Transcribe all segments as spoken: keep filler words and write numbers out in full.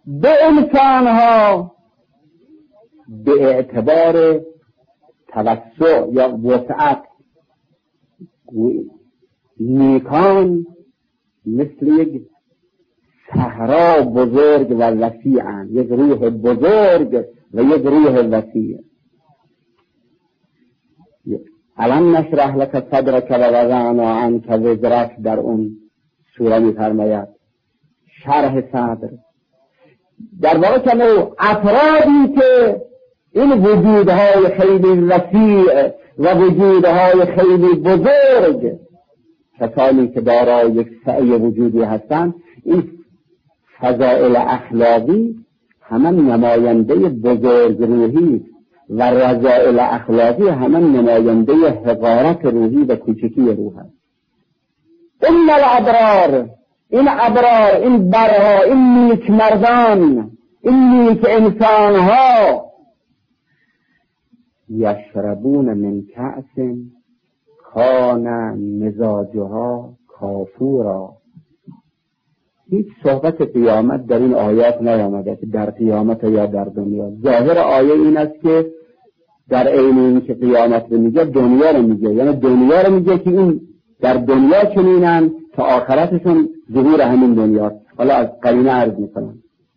به انسانها به اعتبار توسع یا وسعت. نیکان مثل یک صحرا بزرگ و وسیعن، یک روح بزرگ و یک روح وسیع. الان نشرح لك صدرك و وضعنا عنك وزرك در اون سوره می‌فرماید شرح صدر. در واقع کنه افرادی که این وجودهای خیلی وسیع و وجودهای خیلی بزرگ، کسانی که دارای یک سعی وجودی هستند، این فضائل اخلاقی همه نماینده بزرگ روحی و رذائل اخلاقی همه نماینده حقارت روحی و کوچکی روح است. این الابرار، این ابرار، این برها، این نیک مردان، این نیک انسانها یشربون من کأس کان مزاجها کافورا. هیچ صحبت قیامت در این آیات نیامده که در قیامت یا در دنیا. ظاهر آیه این است که در عین این که قیامت رو میگه دنیا رو میگه، یعنی دنیا رو میگه که این در دنیا چنینن تا آخرتشون ظهور همین دنیا. حالا از قرینه عرض میکنم.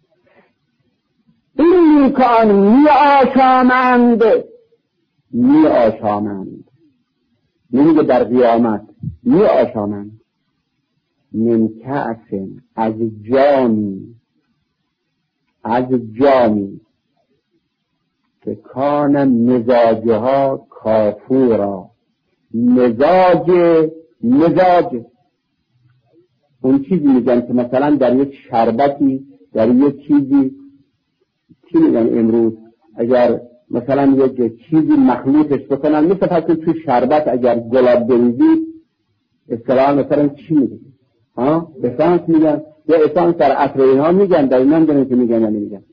این نیکان می آشامند، می آشامند، نمیگه در قیامت، می آشامند. من کأس، از جامی، از جامی که کان مزاجها کافورا. مزاج، مزاج اون چیزی میگن که مثلا در یک شربتی، در یک چیزی، چی میگن امروز، اگر مثلا یک چیزی مخلوطش بکنن، مثل فرض تو شربت اگر گلاب بریزی، اصطلاحاً مثلا چی میگن؟ ها؟ اسانس میگن یا اسانس در عطر اینها میگن، در این هم دارن که میگن یا نمیگن.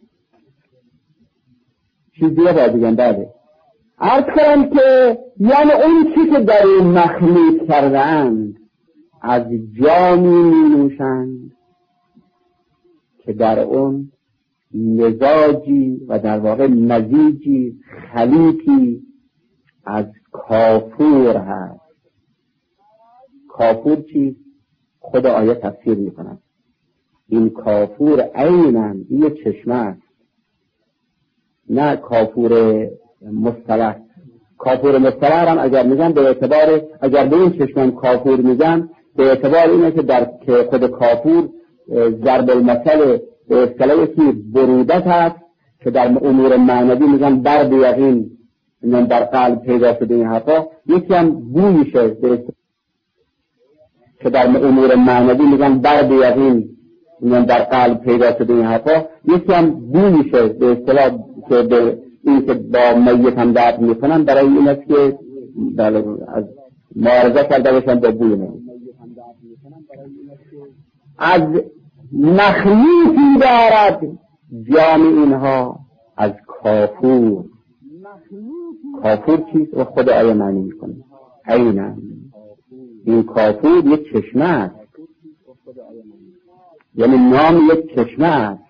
چیز دیگه باید بگن. بعده عرض کنم که یعنی اون چی که در این مخلوط کردند از جامی می نوشند که در اون مزاجی و در واقع مزیجی خلیطی از کافور هست. کافور چی؟ خود آیه تفسیر می کند. این کافور عیناً یه چشمه است، نه کافور مصطلح. کافور مصطلح هم اگر میگن به اعتبار، اگر به این چشمه کافور میگن به اعتبار اینه که در که خود کافور ضرب المثل به اصطلاح که برودت هست که در امور معنوی میگن برد یقین من در قلب پیدا شده این حرفا. یکی هم بویشه که در امور معنوی میگن برد یقین من در قلب پیدا شده این حرفا. یکی هم بویشه به اصطلاح که به این که با میت هم درد میکنن، برای این است که از معارضه کرده باشن با بوی میت. از مخلوطی دارد جام اینها از کافور. کافور چیست؟ و خود آیه معنی میکنه عیناً این کافور یک چشمه است، یعنی نام یک چشمه است.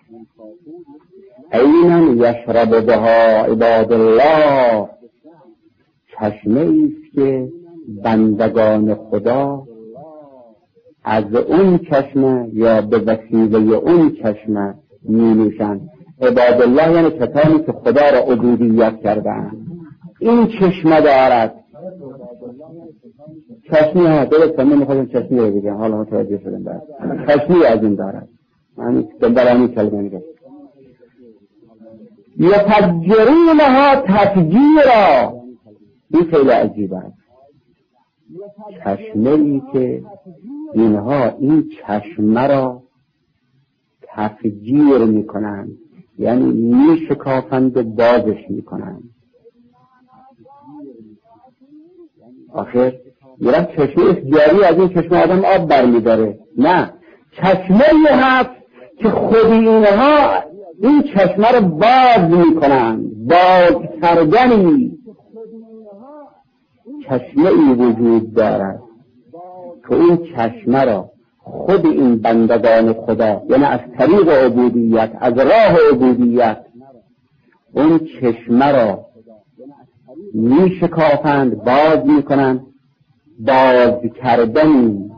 عیناً یشرب بها عباد الله، چشمه ایست که بندگان خدا از اون چشمه یا به وسیله اون چشمه می نوشند. عباد الله یعنی کسانی که خدا را عبودیت کردند. این چشمه دارد. چشمی ها درست من میخواستم چشمی رو بگم، حالا متوجه شدم. بعد چشمی از این دارد، من دنبالانی کلمه میگم. یفجرونها تفجیرا. این خیلی عجیب است. چشمه ای که اینها این چشمه را تفجیر میکنند، یعنی میشکافند و بازش میکنند. آخر یه چشمه جاری از این چشمه آدم آب برمیداره؟ نه، چشمه ای هست که خودی اینها این چشمه را باز میکنند. باز کردنی چشمه ای وجود دارد که این چشمه را خود این بندگان خدا، یعنی از طریق عبودیت، از راه عبودیت، اون چشمه را می شکافند، باز می کنند. باز کردنی،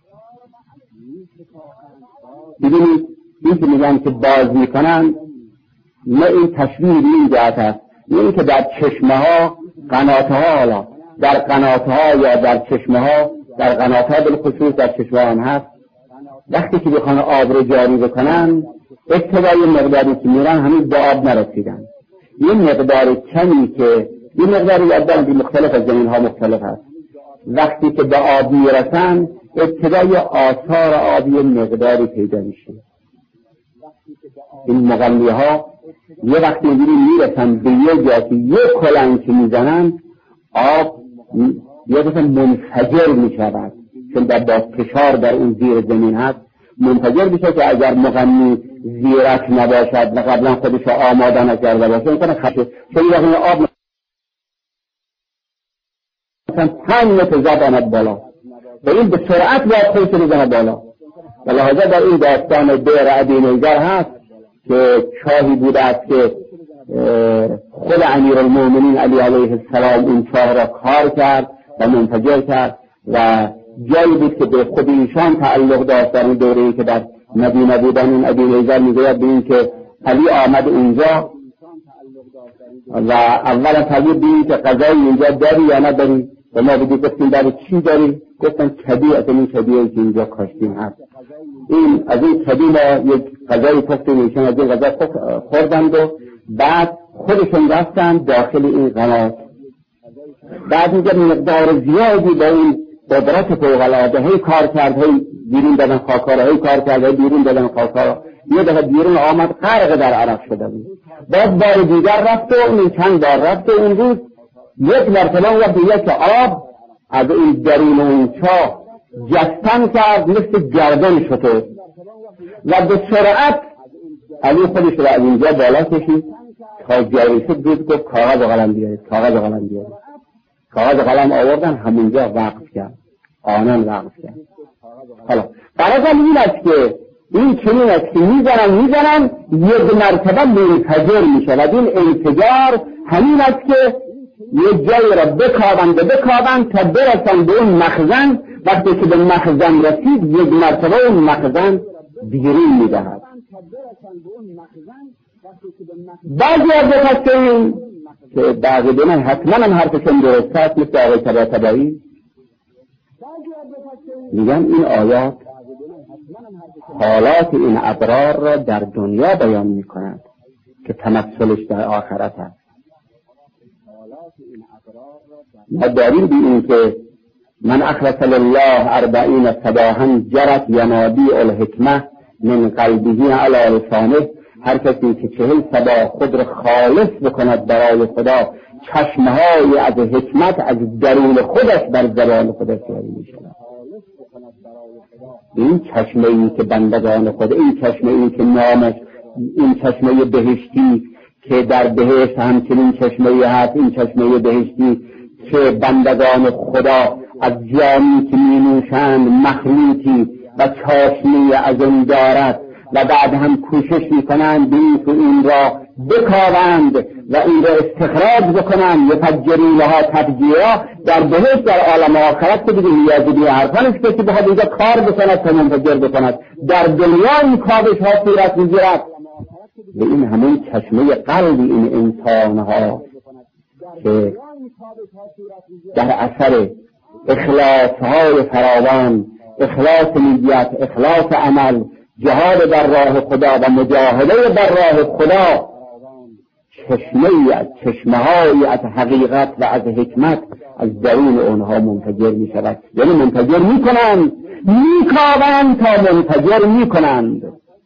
ببینید این که میگن که باز می کنند، نه این تشبیه این جهت است، نه این که در چشمه ها قناته ها، حالا در قناته ها یا در چشمه ها، در قناته ها بالخصوص در چشمه ها هم هست، وقتی که بخوان آب رو جاری بکنن، ابتدای مقداری که میرن هنوز به آب نرسیدن، یه مقدار کمی که یه مقداری یاددان بی مختلف از زمین ها مختلف هست، وقتی که به آب میرسن ابتدای آثار آبی مقداری پیدا میشه. این مغنی ها یه وقتی میرسن به یه جا که یه کلنگ که میزنن آب یه دفعه منفجر میشود، چون در باز فشار در اون زیر زمین هست منفجر میشه که اگر مغنی زیرک نباشد و قبلا خودش آماده نکرده باشه میکنه خطه، چون وقتی آب مثلا پنج متر زد بالا و این به سرعت باید خودش رو بزنه بالا. و لحاظه در این داستان بئر ابی نیزر هست که چاهی بوده است که خود امیرالمومنین علی علیه السلام این چاه را کار کرد و منفجر کرد و جایی بود که به خود ایشان تعلق داشت. در این دوره‌ای که در مدینه بودن این ابی نیزر میگوید به این که علی آمد اونجا و اولا تغییر دید که قضایی اینجا داری یا نداری و ما بودی گفتیم داری چی داری؟ گفتن کدی، از این کدیه که اینجا کاشتیم هست. این از این کدی ما یک غذای پختیم، ایشان از این غذا خوردند و بعد خودشون رفتن داخل این قنات. بعد میگه مقدار زیادی با این قدرت فوق‌العاده هی کار کرد، هی بیرون دادن خاکارا، هی کار کرد، هی بیرون دادن خاکارا. یه دفعه بیرون آمد غرق در عرق شده بود. بعد بار دیگر رفت و اون چند بار رفت و اون روز یک مرتبه وقت دیگه که آب از این درون اون چاه جستن کرد مثل گردن شده و به سرعت علی خودش رو از اینجا بالا کشید تا جایی شد بود گفت کاغذ و قلم بیارید، کاغذ و قلم بیارید. کاغذ و قلم آوردن، همونجا وقف کرد، آنان وقف کرد. حالا برای این است که این چنین است که میزنن میزنن یک مرتبه منفجر میشه و این انفجار همین است که یک جایی را بکابند و بکابند تا برسن به اون مخزن. وقتی که به مخزن رسید یک مرتبه اون مخزن بیرون میدهد. بعضی از بخستیم که بعضی دونه حتما هم حرفشون درست هست مثل آقای طباطبایی میگن این آیات حالات این ابرار را در دنیا بیان میکنند که تمثلش در آخرت هست. ما داریم بی این که من اخلص لله اربعین صباحا جرت ینابیع الحکمه من قلبه علی لسانه. هر کسی که چهل صباح خود را خالص بکند برای خدا، چشمه‌های از حکمت از درون خودش بر زبان خودش جاری می‌شود. این چشمه‌ای که بندگان خود، این چشمه‌ای که نامش، این چشمه بهشتی که در بهشت همچنین چشمه‌ای هست، این چشمه بهشتی که بندگان خدا از جامی که می‌نوشند مخلوطی و چاشنی از اون دارد و بعد هم کوشش میکنند بین که این را بکاوند و این را استخراج بکنند یفجرونها تفجیرا. در بهشت در عالم آخرت که دیگه نیازی به حرفان است که بخواد اینجا کار بکند تا منفجر بکند. در دنیا این کابش ها صورت میگیرد و این همون چشمه قلب این انسان ها که در اثر اخلاص های فراوان، اخلاص نیت، اخلاص عمل، جهاد در راه خدا و مجاهده در راه خدا چشمه‌ای از چشمه‌هایی از حقیقت و از حکمت از درون اونها منفجر می شود. یعنی منفجر می کنند، می کابند تا منفجر می کنند.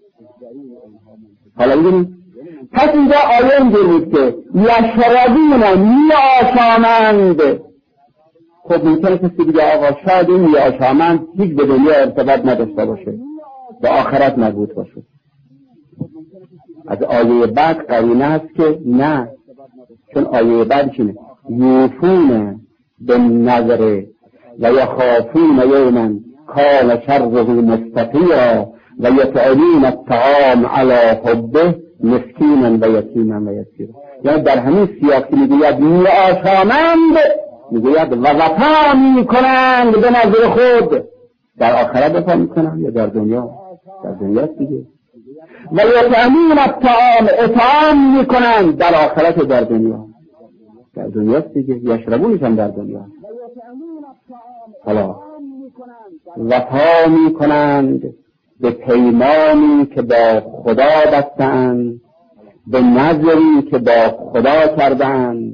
حالا ببینید پس اینجا آیه اینجور بود که یشربون می آشامند. خب ممکنه کسی دیگه آقا شاید این می آشامند هیچ به دنیا ارتباط نداشته باشه، به آخرت مربوط باشه. از آیه بعد قرینه است که نه، چون آیه بعد چینه یوفون به نظر و یخافون یوما کان شره مستطیعا و یطعمون الطعام علی حبه مسکینا و یتیما و یسیرا. یعنی در همین سیاق که میگوید میآشامند، میگوید و وفا میکنند به نظر خود، در آخرت وفا میکنند یا در دنیا؟ در دنیا دیگه. و یطعمون الطعام، اطعام میکنند در آخرت و در دنیا. در دنیا دیگه. یشربونش هم در دنیا. حالا وفا میکنند به پیمانی که با خدا بستند، به نظری که با خدا کردند.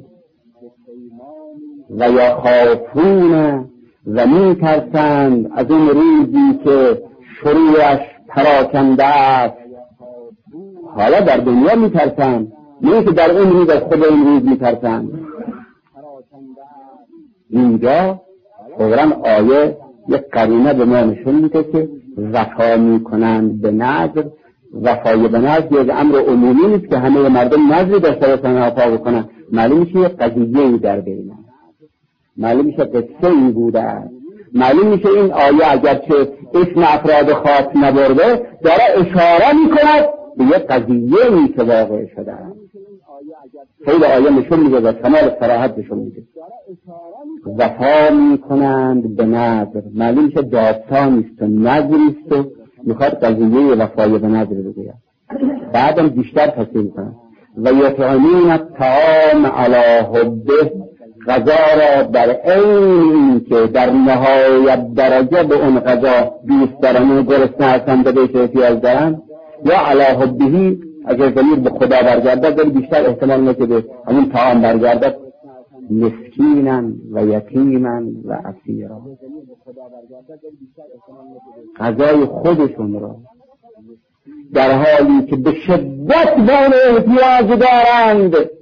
و یا خافون و میترسند از اون روزی که شروعش پراکنده است. حالا در دنیا میترسند، نه که در اون روز از خدا این روز میترسند. اینجا فوراً آیه یک قرینه به ما نشون میده که وفا میکنند به نظر. وفای به نظر یک امر عمومی نیست که همه مردم نظری داشته باشن وفا بکنن. معلوم میشه یک قضیه‌ای در بینه، معلوم میشه قصه ای بوده است. معلوم میشه این آیه اگرچه اسم افراد خاص نبرده، داره اشاره میکند به یک قضیه‌ای که واقع شده است. خیلی آیه نشون میده و کمال صراحت نشون میده. وفا میکنند به نظر، معلوم میشه داستان نیست و نظری است و میخواد قضیه وفای به نظر بگوید. بعدم بیشتر تفصیل میکنند و یطعمون الطعام علی حبه، غذا را در عین که در نهایت درجه به اون غذا دوست دارن و گرسنه هستند و بهش احتیاج دارن، یا علی حبه اگر ضمیر به خدا برگردد داره بیشتر احتمال میده به همون طعام برگردد، مسکینا و یتیما و اسیرا، غذای خودشون را در حالی که به شدت به اون احتیاج دارند